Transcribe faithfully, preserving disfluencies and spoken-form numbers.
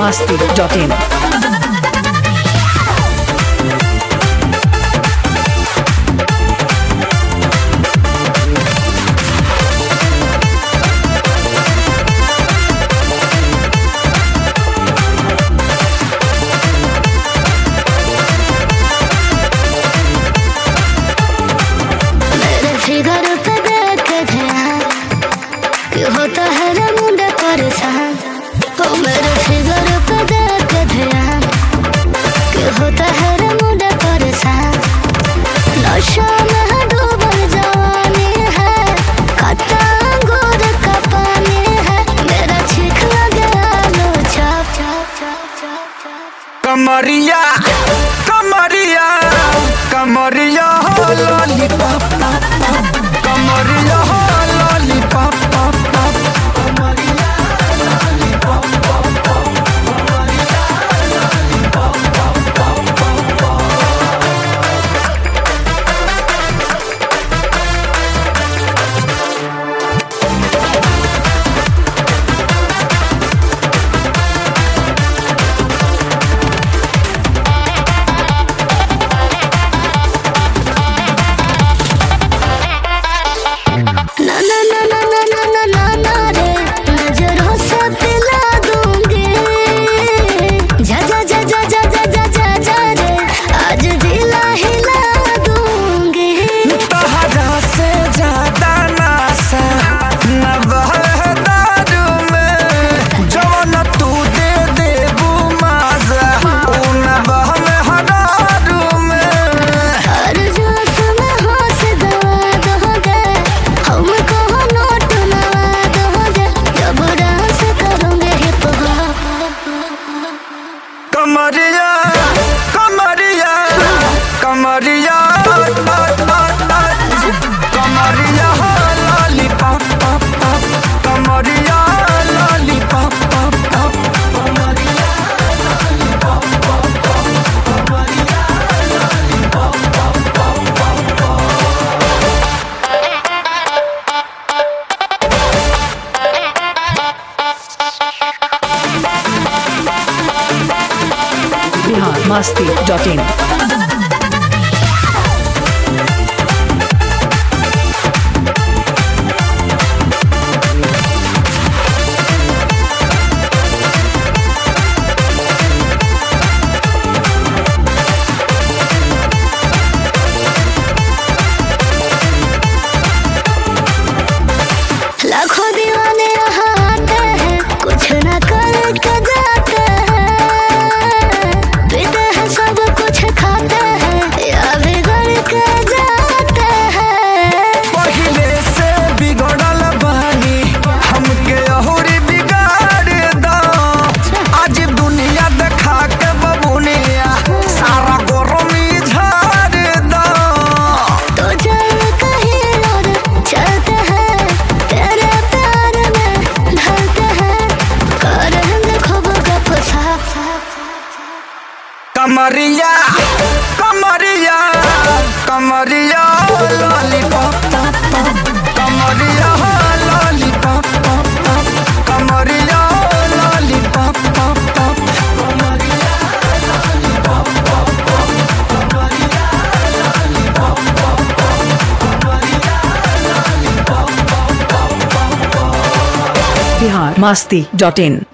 masti dot in. होता है रे मुंडे परेशान हो मेरे फिगर पे देख के ध्यान कि होता है रे मुंडे परेशान नशा में डूबल जवानी है खट्टा अंगूर का पानी है मेरा चीख लगे आलू चाप चाप चाप चाप चाप कमरिया कमरिया कमरिया हो लॉलीपॉप कमरिया हो लॉलीपॉप कमरिया कमरिया कमरिया कमरिया लॉलीपॉप कमरिया लॉलीपॉप masti dot in. लाखों दीवाने यहाँ आते हैं कुछ न करके जाते हैं पीते हैं सब कुछ खाते हैं या बिगड़ के जाते हैं पहले से बिगड़ल बनी हमके अहुरी बिगाड़ दो आज दुनिया देखा के बबुनिया सारा गरमी झाड़ दो तो चल कहीं और चलते हैं तेरे प्यार में ढलते हैं करेंगे खूब गप साफ कमरिया कमरिया कमरिया लॉलीपॉप कमरिया लॉलीपॉप कमरिया lollipop Bihar masti dot in.